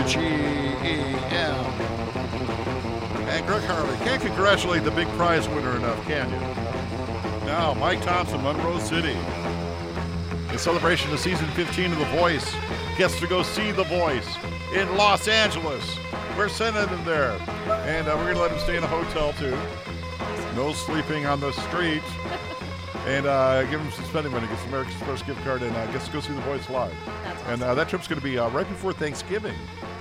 And Greg Harley. Can't congratulate the big prize winner enough, can you? Now, Mike Thompson, Monroe City. In celebration of season 15 of The Voice, gets to go see The Voice in Los Angeles. We're sending him there. And we're going to let him stay in a hotel, too. No sleeping on the street. And give him some spending money, get some American Express gift card, and gets to go see The Voice live. That's awesome. And that trip's going to be right before Thanksgiving.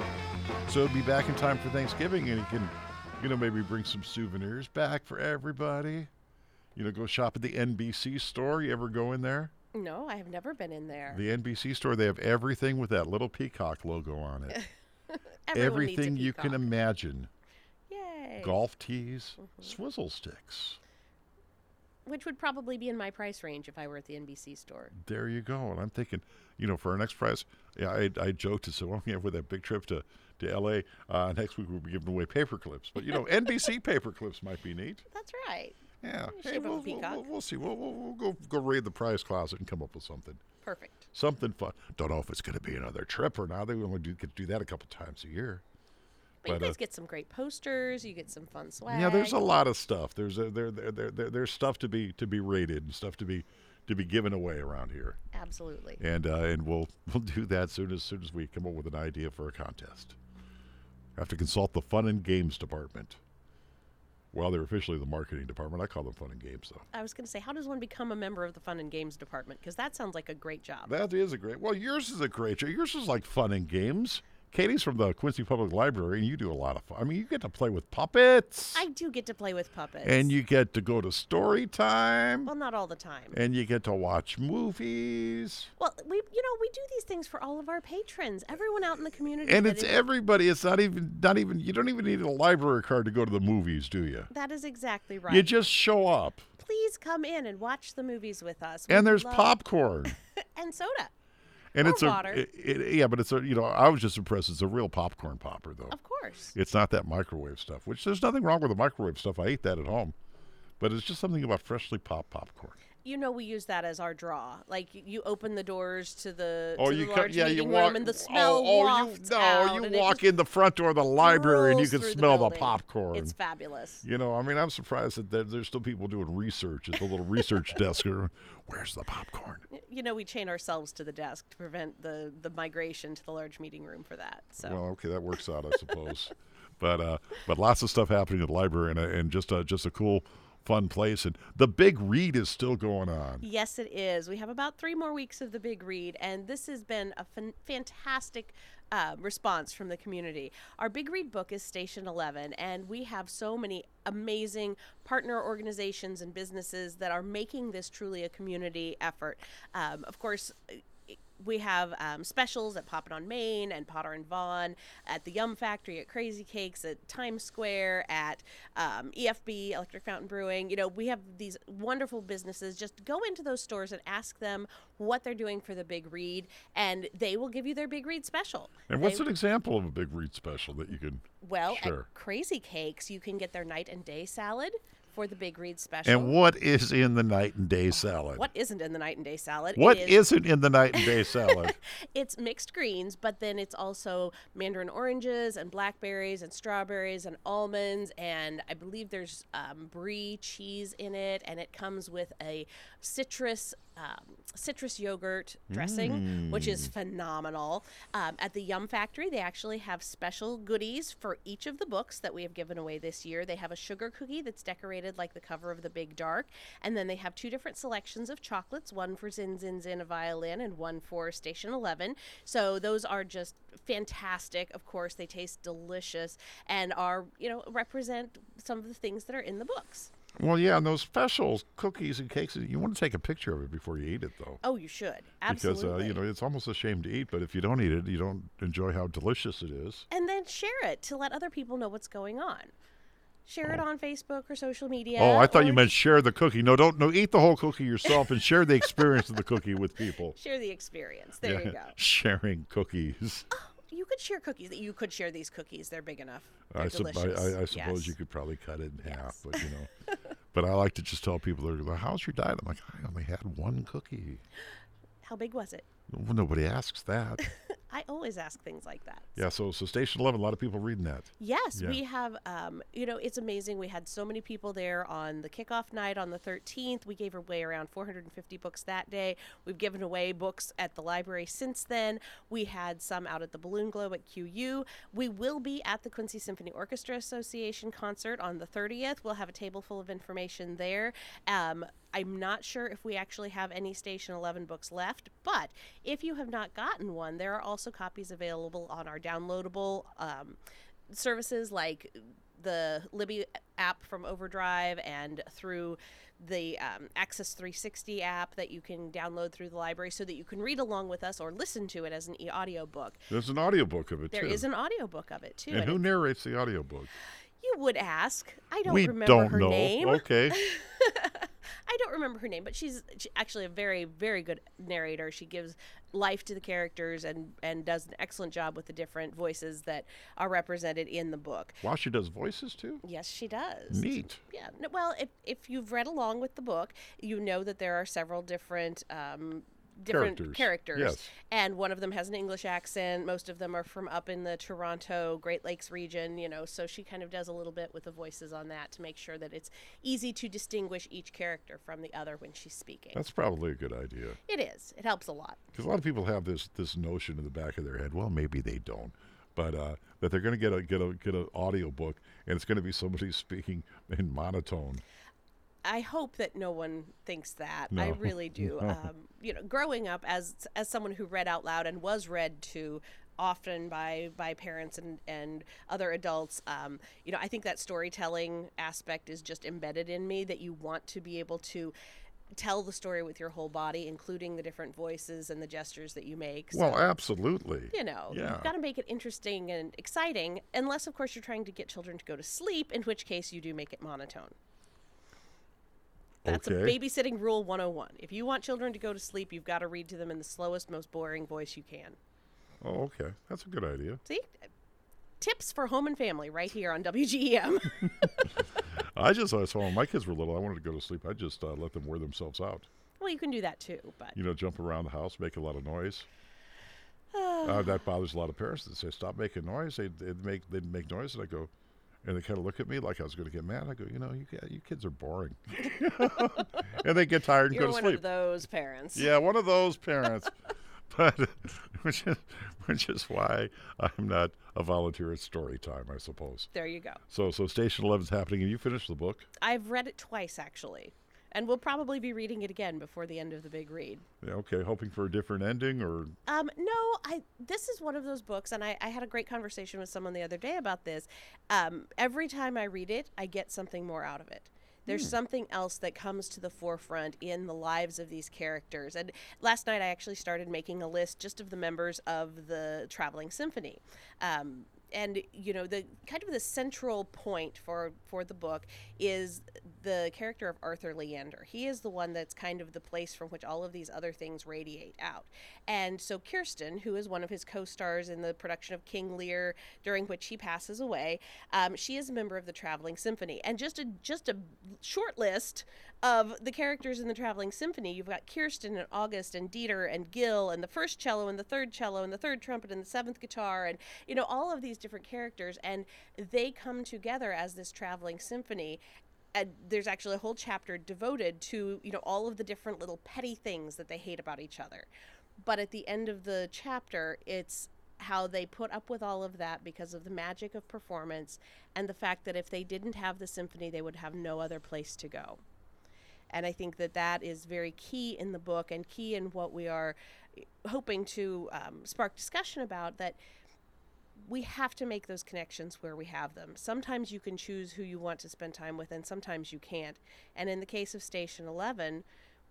So it'll be back in time for Thanksgiving, and he can, maybe bring some souvenirs back for everybody. Go shop at the NBC store. You ever go in there? No, I have never been in there. The NBC store, they have everything with that little peacock logo on it. Everything you can imagine. Yay. Golf tees, swizzle sticks. Which would probably be in my price range if I were at the NBC store. There you go. And I'm thinking, for our next prize, I joked and said, with that big trip to L.A., next week we'll be giving away paper clips. But, NBC paper clips might be neat. That's right. Yeah. Hey, we'll see. We'll go raid the prize closet and come up with something. Perfect. Something fun. Don't know if it's going to be another trip or not. They only get to do that a couple times a year. But you guys get some great posters. You get some fun swag. Yeah, there's a lot of stuff. There's stuff to be rated and stuff to be given away around here. Absolutely. And we'll do that as soon as we come up with an idea for a contest. I have to consult the Fun and Games department. Well, they're officially the marketing department. I call them Fun and Games, though. I was going to say, how does one become a member of the Fun and Games department? Because that sounds like a great job. That is a great. Well, yours is a great job. Yours is like Fun and Games. Katie's from the Quincy Public Library, and you do a lot of fun. I mean, you get to play with puppets. I do get to play with puppets. And you get to go to story time. Well, not all the time. And you get to watch movies. Well, we do these things for all of our patrons, everyone out in the community. And it's everybody. It's not even. You don't even need a library card to go to the movies, do you? That is exactly right. You just show up. Please come in and watch the movies with us. And there's popcorn. And soda. And or it's water. But it's I was just impressed. It's a real popcorn popper, though. Of course. It's not that microwave stuff, which there's nothing wrong with the microwave stuff. I eat that at home. But it's just something about freshly popped popcorn. We use that as our draw. Like, you open the doors to the large meeting room, and the smell wafts out. You walk in the front door of the library, and you can smell the popcorn. It's fabulous. I'm surprised that there's still people doing research at the little research desk. Where's the popcorn? We chain ourselves to the desk to prevent the migration to the large meeting room for that. So. Well, okay, that works out, I suppose. But lots of stuff happening at the library, and just a cool, fun place. And the Big Read is still going on. Yes, it is. We have about 3 more weeks of the Big Read, and this has been a fantastic response from the community. Our Big Read book is Station 11, and we have so many amazing partner organizations and businesses that are making this truly a community effort. Of course, we have specials at Poppin' on Main and Potter and Vaughn, at the Yum Factory, at Crazy Cakes, at Times Square, at EFB, Electric Fountain Brewing. We have these wonderful businesses. Just go into those stores and ask them what they're doing for the Big Read, and they will give you their Big Read special. And what's an example of a Big Read special that you can share? At Crazy Cakes, you can get their night and day salad for the Big Read special. And what is in the night and day salad? What isn't in the night and day salad? What isn't in the night and day salad? It's mixed greens, but then it's also mandarin oranges and blackberries and strawberries and almonds, and I believe there's brie cheese in it, and it comes with a citrus yogurt dressing, which is phenomenal. At the Yum Factory, they actually have special goodies for each of the books that we have given away this year. They have a sugar cookie that's decorated like the cover of the Big Dark, and then they have 2 different selections of chocolates, one for Zin Zin Zin, a violin, and one for Station 11. So those are just fantastic. Of course, they taste delicious and are, represent some of the things that are in the books. Well, yeah, and those specials, cookies and cakes, you want to take a picture of it before you eat it, though. Oh, you should. Absolutely. Because, it's almost a shame to eat, but if you don't eat it, you don't enjoy how delicious it is. And then share it to let other people know what's going on. Share it on Facebook or social media. Oh, I thought you meant share the cookie. No, eat the whole cookie yourself and share the experience of the cookie with people. Share the experience. There you go. Sharing cookies. Oh, you could share cookies. You could share these cookies. They're big enough. They're I delicious. suppose you could probably cut it in half, but But I like to just tell people, they're like, how's your diet? I'm like, I only had 1 cookie. How big was it? Well, nobody asks that. I always ask things like that. Yeah, so Station 11, a lot of people reading that. Yes, Yeah. we have, it's amazing. We had so many people there on the kickoff night on the 13th. We gave away around 450 books that day. We've given away books at the library since then. We had some out at the Balloon Globe at QU. We will be at the Quincy Symphony Orchestra Association concert on the 30th. We'll have a table full of information there. I'm not sure if we actually have any Station 11 books left, but if you have not gotten one, there are also copies available on our downloadable services like the Libby app from Overdrive and through the Access 360 app that you can download through the library so that you can read along with us or listen to it as an e-audiobook. There's an audiobook of it, too. There is an audiobook of it, too. And who narrates the audiobook? You would ask. I don't We remember don't her know. name. Okay. I don't remember her name, but she's actually a very, very good narrator. She gives life to the characters and does an excellent job with the different voices that are represented in the book. Wow, she does voices, too? Yes, she does. Neat. Yeah. Well, if you've read along with the book, you know that there are several different characters. Yes. And one of them has an English accent. Most of them are from up in the Toronto, Great Lakes region, so she kind of does a little bit with the voices on that to make sure that it's easy to distinguish each character from the other when she's speaking. That's probably a good idea. It is. It helps a lot. Because a lot of people have this notion in the back of their head, well, maybe they don't, but that they're going to get an audio book, and it's going to be somebody speaking in monotone. I hope that no one thinks that. No. I really do. No. Growing up as someone who read out loud and was read to often by parents and other adults, I think that storytelling aspect is just embedded in me, that you want to be able to tell the story with your whole body, including the different voices and the gestures that you make. So, Well, absolutely. You've Yeah. got to make it interesting and exciting, unless, of course, you're trying to get children to go to sleep, in which case you do make it monotone. That's Okay. a babysitting rule 101. If you want children to go to sleep, you've got to read to them in the slowest, most boring voice you can. Oh, okay. That's a good idea. See? Tips for home and family right here on WGEM. I saw when my kids were little, I wanted to go to sleep. I just let them wear themselves out. Well, you can do that too, but Jump around the house, make a lot of noise. That bothers a lot of parents. They say, stop making noise. They'd make noise, and I go, and they kind of look at me like I was going to get mad. I go, you kids are boring. And they get tired and you're go to one sleep. of those parents. Yeah, one of those parents. But which is why I'm not a volunteer at story time, I suppose. There you go. So Station 11's happening, and you finished the book? I've read it twice, actually. And we'll probably be reading it again before the end of the big read. Yeah, okay, hoping for a different ending, or? No, this is one of those books, and I had a great conversation with someone the other day about this. Every time I read it, I get something more out of it. There's something else that comes to the forefront in the lives of these characters. And last night I actually started making a list just of the members of the Traveling Symphony. And the kind of the central point for the book is the character of Arthur Leander. He is the one that's kind of the place from which all of these other things radiate out. And so Kirsten, who is one of his co-stars in the production of King Lear, during which he passes away, she is a member of the Traveling Symphony. And just a short list of the characters in the Traveling Symphony. You've got Kirsten and August and Dieter and Gil and the first cello and the third trumpet and the seventh guitar, and all of these different characters, and they come together as this traveling symphony. And there's actually a whole chapter devoted to all of the different little petty things that they hate about each other. But at the end of the chapter, it's how they put up with all of that because of the magic of performance and the fact that if they didn't have the symphony, they would have no other place to go. And I think that is very key in the book and key in what we are hoping to spark discussion about, that we have to make those connections where we have them. Sometimes you can choose who you want to spend time with, and sometimes you can't. And in the case of Station 11,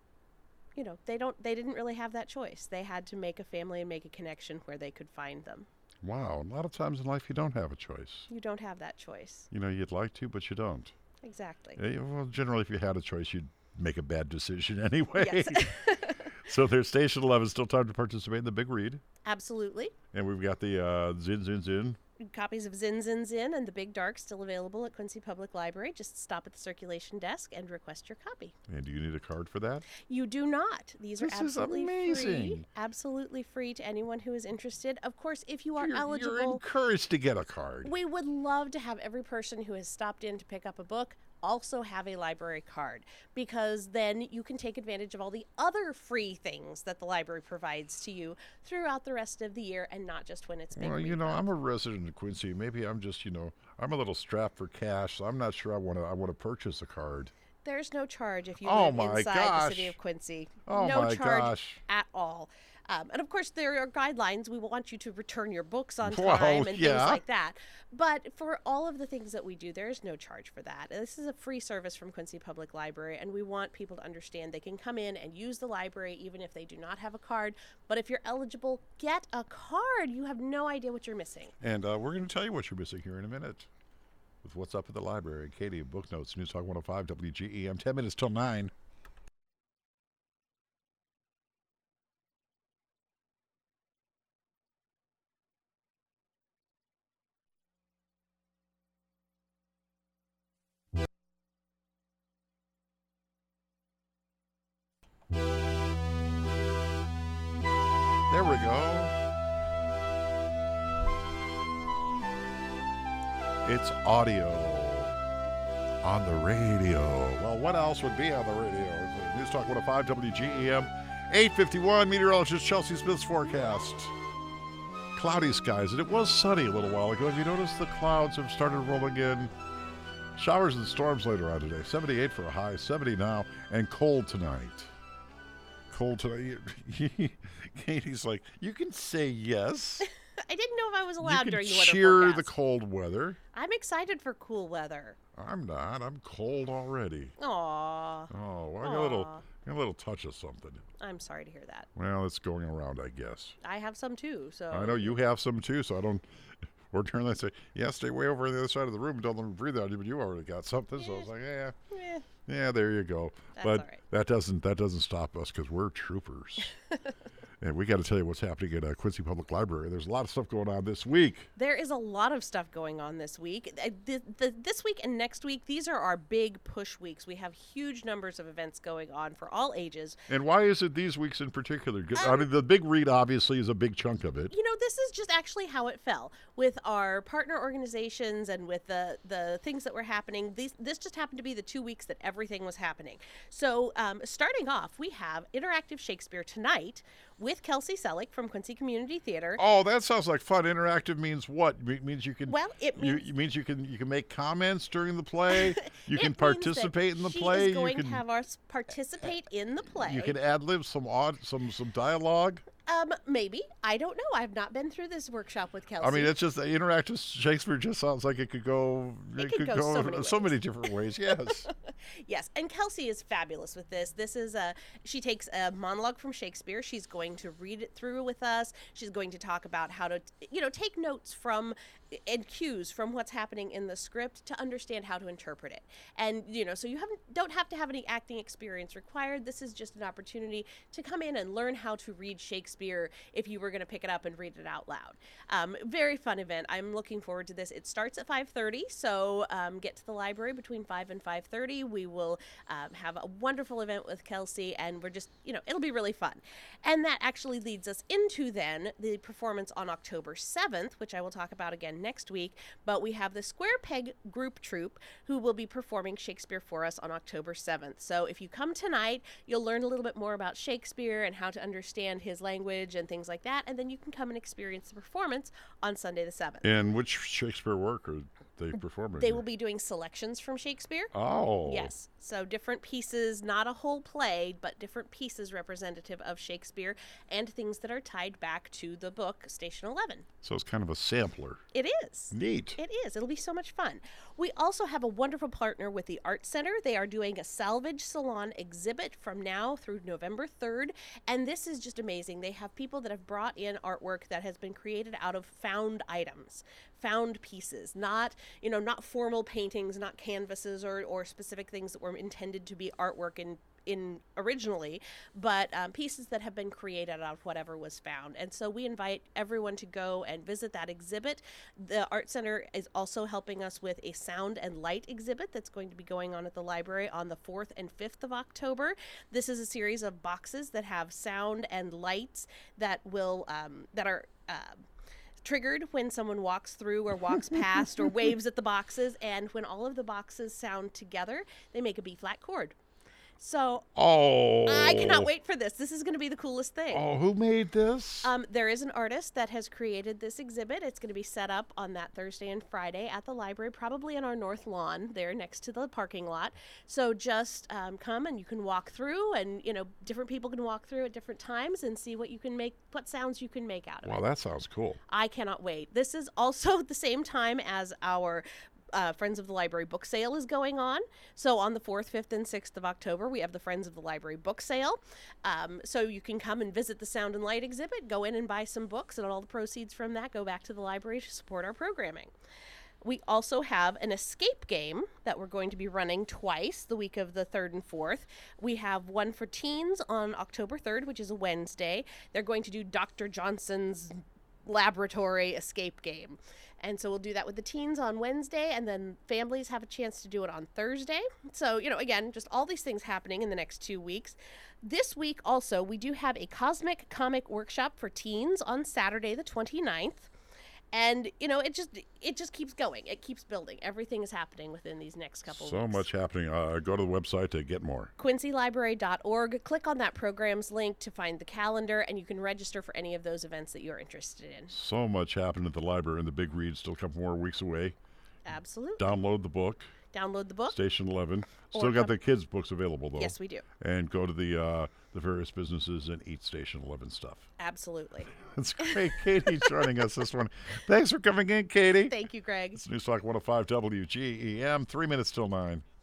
they didn't really have that choice. They had to make a family and make a connection where they could find them. Wow, a lot of times in life you don't have a choice. You don't have that choice. You'd like to, but you don't. Exactly. Well, generally, if you had a choice, you'd make a bad decision anyway. Yes. So there's Station 11, still time to participate in the big read. Absolutely. And we've got the Zin Zin Zin Copies of Zin Zin Zin and The Big Dark still available at Quincy Public Library. Just stop at the circulation desk and request your copy. And do you need a card for that? You do not. These This are is absolutely amazing. free. Absolutely free to anyone who is interested. Of course, if you are You're eligible, encouraged to get a card. we would love to have every person who has stopped in to pick up a book also have a library card, because then you can take advantage of all the other free things that the library provides to you throughout the rest of the year, and not just when it's big. Well, read I'm month. a resident of Quincy. Maybe I'm just, I'm a little strapped for cash, so I'm not sure I want to purchase a card. There's no charge if you Oh live my inside the city gosh. of Quincy. Oh no my charge gosh. at all. And of course, there are guidelines. We want you to return your books on Well, time and yeah. things like that. But for all of the things that we do, there is no charge for that. This is a free service from Quincy Public Library, and we want people to understand they can come in and use the library even if they do not have a card. But if you're eligible, get a card. You have no idea what you're missing. And we're going to tell you what you're missing here in a minute with What's Up at the Library. Katie, Book Notes, News Talk 105 WGEM, 10 minutes till 9. There we go. It's audio on the radio. Well, what else would be on the radio? It's News Talk 105 WGEM, 8:51. Meteorologist Chelsea Smith's forecast. Cloudy skies, and it was sunny a little while ago. Have you noticed the clouds have started rolling in? Showers and storms later on today. 78 for a high, 70 now, and cold tonight. Cold tonight. Katie's like, you can say yes. I didn't know if I was You allowed can during the weather cheer forecast. the cold weather. I'm excited for cool weather. I'm not. I'm cold already. Aww. Oh, well, I got a little touch of something. I'm sorry to hear that. Well, it's going around, I guess. I have some too, so. I know you have some too, so I don't. Ordinarily, I say, yeah, stay way over on the other side of the room and don't let me breathe on you, but you already got something. So I was like, yeah, there you go. That's But all right. that doesn't stop us because we're troopers. And we got to tell you what's happening at Quincy Public Library. There's a lot of stuff going on this week. There is a lot of stuff going on this week. This week and next week, these are our big push weeks. We have huge numbers of events going on for all ages. And why is it these weeks in particular? I mean, the big read obviously is a big chunk of it. This is just actually how it fell with our partner organizations and with the things that were happening. This just happened to be the 2 weeks that everything was happening. So starting off, we have Interactive Shakespeare tonight with Kelsey Selleck from Quincy Community Theater. Oh, that sounds like fun. Interactive means what? It means you can. Well, it means you can make comments during the play. You can It means that participate in the she play. is going you can to have us participate in the play. you can ad lib some dialogue. Maybe. I don't know. I've not been through this workshop with Kelsey. I mean, it's just interactive Shakespeare. Just sounds like it could go. It could go so many ways. different ways. Yes. Yes, and Kelsey is fabulous with this. This is she takes a monologue from Shakespeare. She's going to read it through with us. She's going to talk about how to, take notes from and cues from what's happening in the script to understand how to interpret it. And so you don't have to have any acting experience required. This is just an opportunity to come in and learn how to read Shakespeare if you were going to pick it up and read it out loud. Very fun event. I'm looking forward to this. It starts at 5:30, so get to the library between 5 and 5:30. We will have a wonderful event with Kelsey, and we're just, it'll be really fun. And that actually leads us into then the performance on October 7th, which I will talk about again next week. But we have the Square Peg Group Troupe who will be performing Shakespeare for us on October 7th. So if you come tonight, you'll learn a little bit more about Shakespeare and how to understand his language and things like that. And then you can come and experience the performance on Sunday the 7th. And which Shakespeare work are they performing? They will be doing selections from Shakespeare. Oh. Yes. So different pieces, not a whole play, but different pieces representative of Shakespeare and things that are tied back to the book Station 11. So it's kind of a sampler. It is. Neat. It is. It'll be so much fun. We also have a wonderful partner with the Art Center. They are doing a Salvage Salon exhibit from now through November 3rd. And this is just amazing. They have people that have brought in artwork that has been created out of found items, found pieces, not formal paintings, not canvases or specific things that were intended to be artwork in originally, but pieces that have been created out of whatever was found. And so we invite everyone to go and visit that exhibit. The Art Center is also helping us with a sound and light exhibit that's going to be going on at the library on the 4th and 5th of October. This is a series of boxes that have sound and lights that will that are triggered when someone walks through or walks past or waves at the boxes, and when all of the boxes sound together, they make a B-flat chord. So I cannot wait for this. This is going to be the coolest thing. Oh, who made this? There is an artist that has created this exhibit. It's going to be set up on that Thursday and Friday at the library, probably on our north lawn there next to the parking lot. So just come and you can walk through, and different people can walk through at different times and see what you can make, what sounds you can make out of it. Wow, that sounds cool. I cannot wait. This is also the same time as our Friends of the Library book sale is going on. So on the 4th, 5th, and 6th of October, we have the Friends of the Library book sale. So you can come and visit the Sound and Light exhibit, go in and buy some books, and all the proceeds from that go back to the library to support our programming. We also have an escape game that we're going to be running twice the week of the 3rd and 4th. We have one for teens on October 3rd, which is a Wednesday. They're going to do Dr. Johnson's laboratory escape game. And so we'll do that with the teens on Wednesday, and then families have a chance to do it on Thursday. So, again, just all these things happening in the next 2 weeks. This week also, we do have a Cosmic Comic Workshop for teens on Saturday the 29th. And, it just keeps going. It keeps building. Everything is happening within these next couple of weeks. So much happening. Go to the website to get more. QuincyLibrary.org. Click on that programs link to find the calendar, and you can register for any of those events that you're interested in. So much happening at the library, and the big read still a couple more weeks away. Absolutely. Download the book. Download the book. Station 11. Still got the kids' books available, though. Yes, we do. And go to the various businesses and eat Station 11 stuff. Absolutely. That's great. Katie's joining us this one. Thanks for coming in, Katie. Thank you, Greg. It's Newstalk 105 WGEM, 3 minutes till 9.